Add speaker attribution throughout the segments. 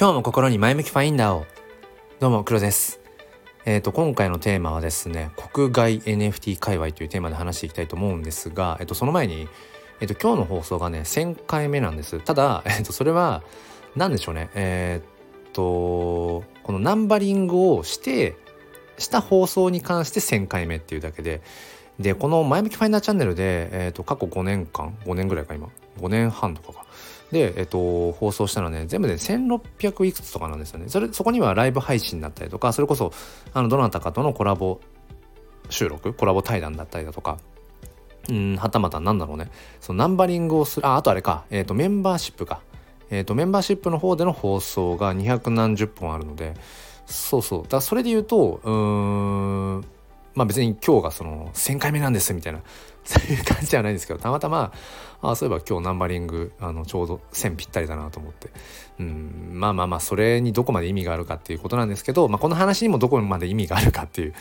Speaker 1: 今日も心に前向きファインダーを。どうも黒です。今回のテーマはですね、国外 NFT 界隈というテーマで話していきたいと思うんですが、その前に、今日の放送がね1000回目なんです。ただ、それは何でしょうね、このナンバリングをした放送に関して1000回目っていうだけで、この前向きファインダーチャンネルで、過去5年ぐらいか、今5年半とかかで、放送したのはね全部で1600いくつとかなんですよね。そこにはライブ配信だったりとか、それこそどなたかとのコラボ対談だったりだとか、はたまたなんだろうね、そのナンバリングをする、あとあれか、メンバーシップか、メンバーシップの方での放送が200何十本あるので、だからそれで言うと別に今日がその1000回目なんですみたいなそういう感じではないんですけど、たまたまそういえば今日ナンバリングちょうど1000ぴったりだなと思って、それにどこまで意味があるかっていうことなんですけど、この話にもどこまで意味があるかっていう、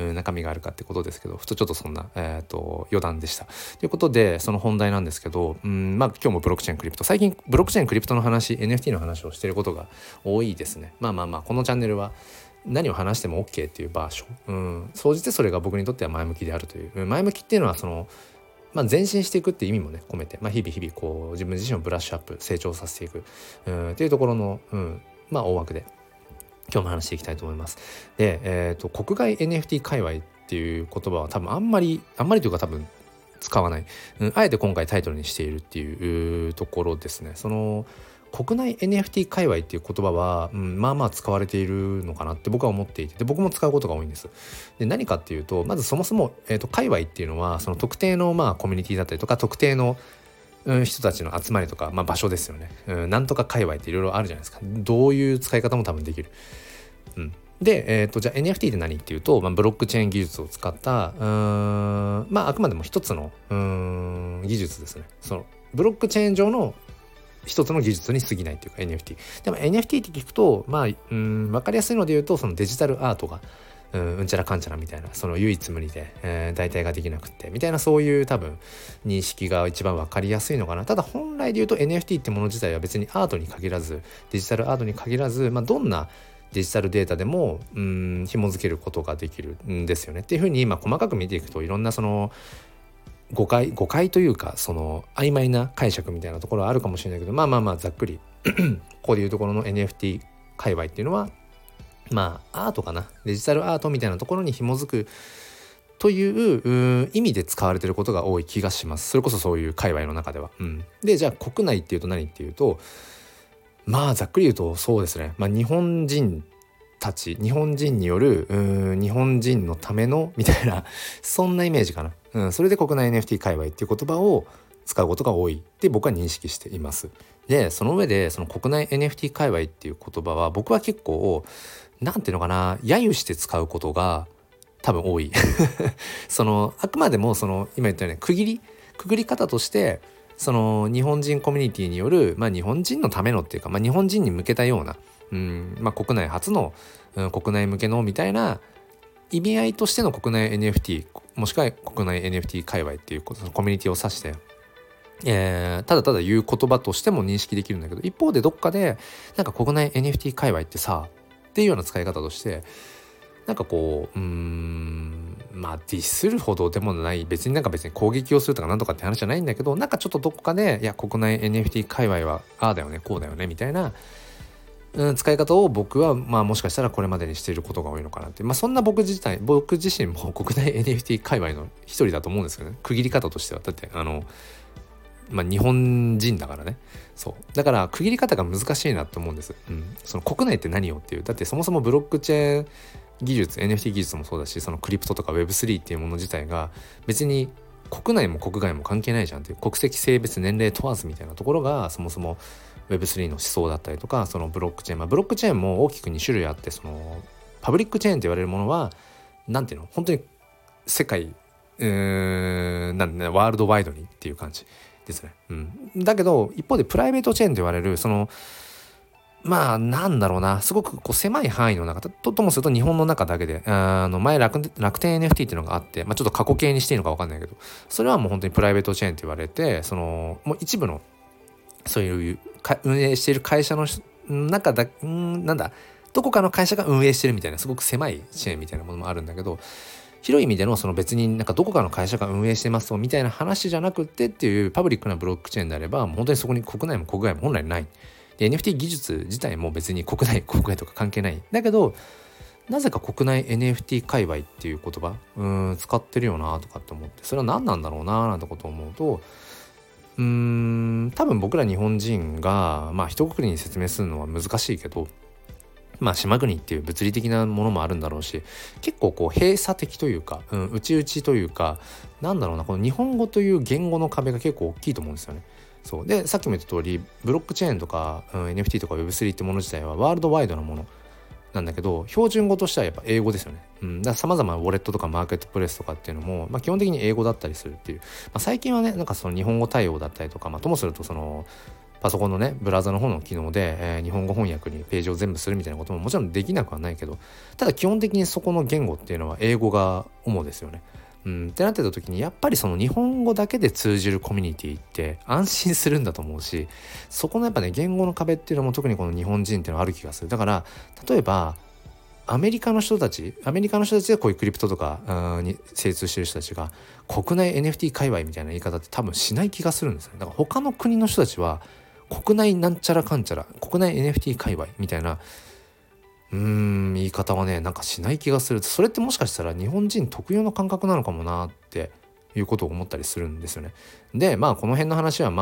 Speaker 1: 中身があるかってことですけど、ちょっとそんな、余談でしたということで、その本題なんですけど、今日もブロックチェーンクリプト、最近ブロックチェーンクリプトの話 NFT の話をしていることが多いですね。このチャンネルは何を話しても OK っていうバージョン、総じてそれが僕にとっては前向きであるという、前向きっていうのはその前進していくっていう意味もね込めて、日々こう自分自身をブラッシュアップ成長させていくっていうところの、大枠で今日も話していきたいと思います。で、国外 NFT 界隈っていう言葉は多分あんまりというか多分使わない、あえて今回タイトルにしているっていうところですね。その国内 NFT 界隈っていう言葉は、使われているのかなって僕は思っていて、僕も使うことが多いんです。で、何かっていうと、まずそもそも、界隈っていうのはその特定のコミュニティだったりとか、特定の、人たちの集まりとか、場所ですよね。なんとか界隈っていろいろあるじゃないですか。どういう使い方も多分できる。で、じゃあ NFT って何っていうと、ブロックチェーン技術を使ったあくまでも一つの技術ですね。そのブロックチェーン上の一つの技術に過ぎないというか NFT。でも NFT って聞くと分かりやすいので言うと、そのデジタルアートがうんちゃらかんちゃらみたいな、その唯一無二で、代替ができなくってみたいな、そういう多分認識が一番分かりやすいのかな。ただ本来で言うと NFT ってもの自体は別にアートに限らず、デジタルアートに限らず、どんなデジタルデータでも紐付けることができるんですよねっていうふうに細かく見ていくと、いろんなその誤解というか、その曖昧な解釈みたいなところはあるかもしれないけど、ざっくりここでいうところの NFT 界隈っていうのはアートかな、デジタルアートみたいなところに紐づくという意味で使われていることが多い気がします。それこそそういう界隈の中では、で、じゃあ国内っていうと何っていうと、ざっくり言うとそうですね、日本人による日本人のためのみたいなそんなイメージかな。それで国内 NFT 界隈っていう言葉を使うことが多いって僕は認識しています。で、その上でその国内 NFT 界隈っていう言葉は僕は結構なんていうのかな、揶揄して使うことが多分多いそのあくまでもその今言ったように区切り方として、その日本人コミュニティによる、日本人のためのっていうか、日本人に向けたような国内初の、国内向けのみたいな意味合いとしての国内 NFT、 もしくは国内 NFT 界隈っていうコミュニティを指して、ただただ言う言葉としても認識できるんだけど、一方でどっかで国内 NFT 界隈ってさっていうような使い方としてディスるほどでもない、別に攻撃をするとかなんとかって話じゃないんだけど、ちょっとどこかで、いや国内 NFT 界隈はああだよねこうだよねみたいな使い方を僕はもしかしたらこれまでにしていることが多いのかなって、そんな僕自身も国内 NFT 界隈の一人だと思うんですけどね。区切り方としてはだって日本人だからね。そうだから区切り方が難しいなと思うんです。その国内って何よっていう、だってそもそもブロックチェーン技術 NFT 技術もそうだし、そのクリプトとか Web3 っていうもの自体が別に国内も国外も関係ないじゃんっていう、国籍性別年齢問わずみたいなところがそもそも Web3 の思想だったりとか、そのブロックチェーン、ブロックチェーンも大きく2種類あって、そのパブリックチェーンと言われるものはなんていうの、本当に世界ワールドワイドにっていう感じですね。だけど一方でプライベートチェーンと言われる、そのなんだろうな、すごく狭い範囲の中ともすると日本の中だけで、前楽天 NFT っていうのがあって、ちょっと過去形にしていいのか分かんないけど、それはもう本当にプライベートチェーンと言われて、そのもう一部のそういう運営している会社の中だなんだどこかの会社が運営してるみたいなすごく狭いチェーンみたいなものもあるんだけど、広い意味でのその別になんかどこかの会社が運営してますみたいな話じゃなくてっていうパブリックなブロックチェーンであれば、もう本当にそこに国内も国外も本来ない。で NFT 技術自体も別に国内国外とか関係ない。だけどなぜか国内 NFT 界隈っていう言葉使ってるよなとかって思って、それは何なんだろうななんてことを思うと、多分僕ら日本人が一括りに説明するのは難しいけど、島国っていう物理的なものもあるんだろうし、結構こう閉鎖的というか、内々というか、この日本語という言語の壁が結構大きいと思うんですよね。そうで、さっきも言った通りブロックチェーンとか、NFT とか Web3 ってもの自体はワールドワイドなものなんだけど、標準語としてはやっぱ英語ですよね。だから様々なウォレットとかマーケットプレイスとかっていうのも、基本的に英語だったりするっていう、最近はねその日本語対応だったりとか、ともするとそのパソコンのねブラウザの方の機能で、日本語翻訳にページを全部するみたいなことももちろんできなくはないけど、ただ基本的にそこの言語っていうのは英語が主ですよね。ってなってた時にやっぱりその日本語だけで通じるコミュニティって安心するんだと思うし、そこのやっぱね言語の壁っていうのも特にこの日本人っていうのはある気がする。だから例えばアメリカの人たちでこういうクリプトとかに精通してる人たちが国内 NFT 界隈みたいな言い方って多分しない気がするんですよね。だから他の国の人たちは国内なんちゃらかんちゃら国内 NFT 界隈みたいな言い方はねしない気がする。それってもしかしたら日本人特有の感覚なのかもなっていうことを思ったりするんですよね。でこの辺の話は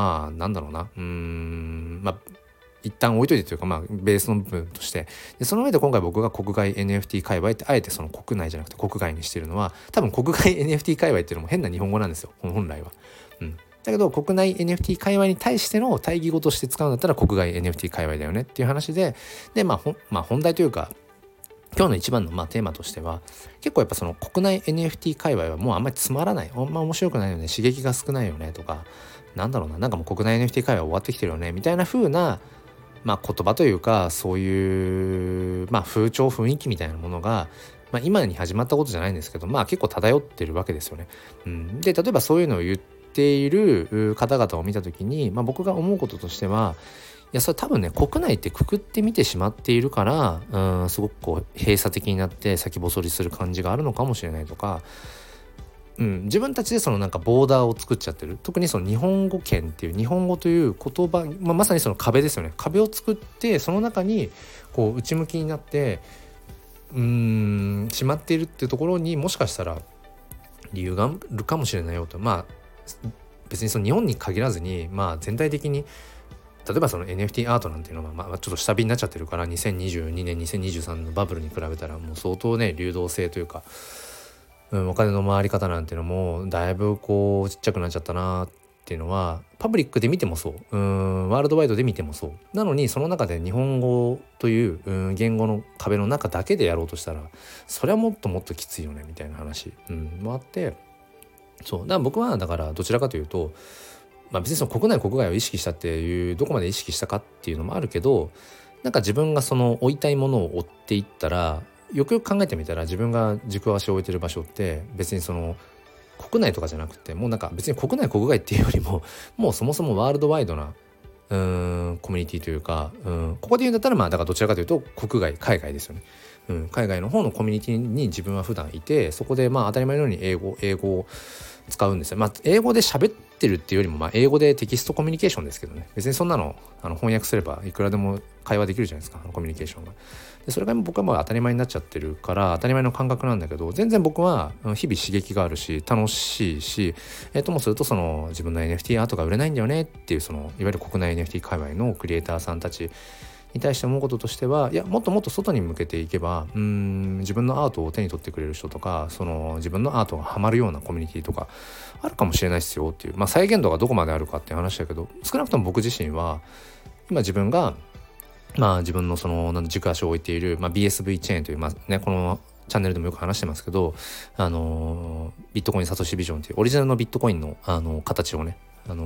Speaker 1: 一旦置いといてというかベースの部分として、でその上で今回僕が国外 NFT 界隈ってあえてその国内じゃなくて国外にしてるのは、多分国外 NFT 界隈っていうのも変な日本語なんですよ本来は。だけど国内 NFT 界隈に対しての対義語として使うんだったら国外 NFT 界隈だよねっていう話で、本題というか今日の一番のテーマとしては、結構やっぱその国内 NFT 界隈はもうあんまりつまらない、面白くないよね、刺激が少ないよねとか、もう国内 NFT 界隈終わってきてるよねみたいな風な言葉というか、そういう風潮雰囲気みたいなものが、今に始まったことじゃないんですけど結構漂ってるわけですよね。で例えばそういうのを言っている方々を見た時に、僕が思うこととしては、それ多分ね国内ってくくって見てしまっているからすごくこう閉鎖的になって先細りする感じがあるのかもしれないとか、自分たちでそのボーダーを作っちゃってる。特にその日本語圏っていう日本語という言葉、まさにその壁ですよね。壁を作ってその中にこう内向きになってしまっているっていうところにもしかしたら理由があるかもしれないよと。別にその日本に限らずに全体的に例えばその NFT アートなんていうのはちょっと下火になっちゃってるから2022年2023のバブルに比べたらもう相当ね流動性というかお金の回り方なんていうのもだいぶこうちっちゃくなっちゃったなっていうのはパブリックで見てもそうワールドワイドで見てもそうなのに、その中で日本語という言語の壁の中だけでやろうとしたらそれはもっともっときついよねみたいな話もあって、そうだから僕はだからどちらかというと別にその国内国外を意識したっていうどこまで意識したかっていうのもあるけど、自分がその追いたいものを追っていったらよくよく考えてみたら自分が軸足を置いてる場所って別にその国内とかじゃなくてもう別に国内国外っていうよりももうそもそもワールドワイドなコミュニティというかここで言うんだったらだからどちらかというと国外海外ですよね。海外の方のコミュニティに自分は普段いて、そこで当たり前のように英語を使うんですよ。英語で喋ってるっていうよりも英語でテキストコミュニケーションですけどね。別にそんなの翻訳すればいくらでも会話できるじゃないですか、コミュニケーションが。でそれが僕は当たり前になっちゃってるから当たり前の感覚なんだけど、全然僕は日々刺激があるし楽しいし、ともするとその自分の NFT アートが売れないんだよねっていうそのいわゆる国内 NFT 界隈のクリエイターさんたちに対して思うこととしては、もっともっと外に向けていけば自分のアートを手に取ってくれる人とか、その自分のアートがハマるようなコミュニティとかあるかもしれないですよっていう、再現度がどこまであるかっていう話だけど、少なくとも僕自身は今自分が自分のその軸足を置いている、BSV チェーンというこのチャンネルでもよく話してますけど、ビットコインサトシビジョンというオリジナルのビットコインの形をね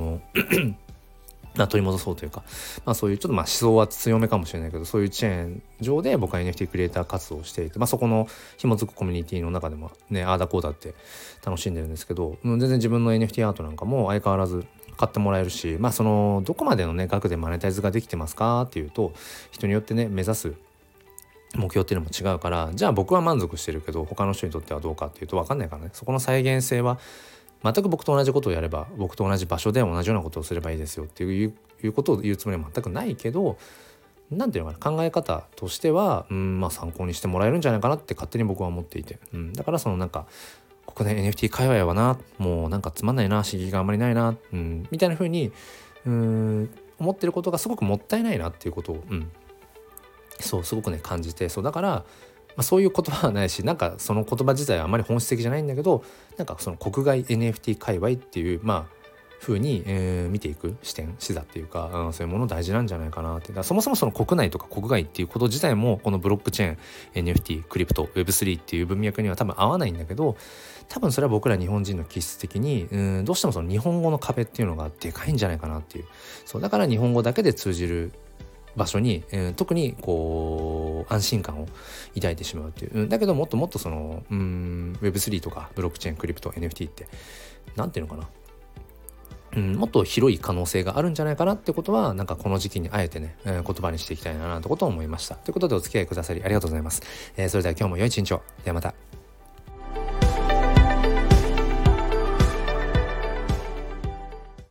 Speaker 1: 取り戻そうというか、そういうちょっと思想は強めかもしれないけど、そういうチェーン上で僕は NFT クリエイター活動をしていて、そこの紐づくコミュニティの中でもねあーだこうだって楽しんでるんですけど、全然自分の NFT アートなんかも相変わらず買ってもらえるし、そのどこまでのね額でマネタイズができてますかっていうと、人によってね目指す目標っていうのも違うから、じゃあ僕は満足してるけど他の人にとってはどうかっていうと分かんないからね。そこの再現性は全く僕と同じことをやれば、僕と同じ場所で同じようなことをすればいいですよっていうことを言うつもりは全くないけど、なんていうのかな、考え方としては参考にしてもらえるんじゃないかなって勝手に僕は思っていて、だからそのなんかここで NFT 界隈はな、もうなんかつまんないな、刺激があんまりないな、みたいな風に思ってることがすごくもったいないなっていうことを、そうすごくね感じて、そうだから、そういう言葉はないし、なんかその言葉自体はあまり本質的じゃないんだけど、なんかその国外 NFT 界隈っていう風に、見ていく視座っていうか、そういうもの大事なんじゃないかなって。だからそもそもその国内とか国外っていうこと自体もこのブロックチェーン NFT クリプト Web3 っていう文脈には多分合わないんだけど、多分それは僕ら日本人の気質的にどうしてもその日本語の壁っていうのがでかいんじゃないかなっていう。そうだから日本語だけで通じる場所に、特にこう安心感を抱いてしまうっていう、だけどもっともっとそのWeb3 とかブロックチェーンクリプト NFT ってなんていうのかな、もっと広い可能性があるんじゃないかなってことは、なんかこの時期にあえてね、言葉にしていきたいなということを思いました。ということでお付き合いくださりありがとうございます。それでは今日も良い一日を。ではまた。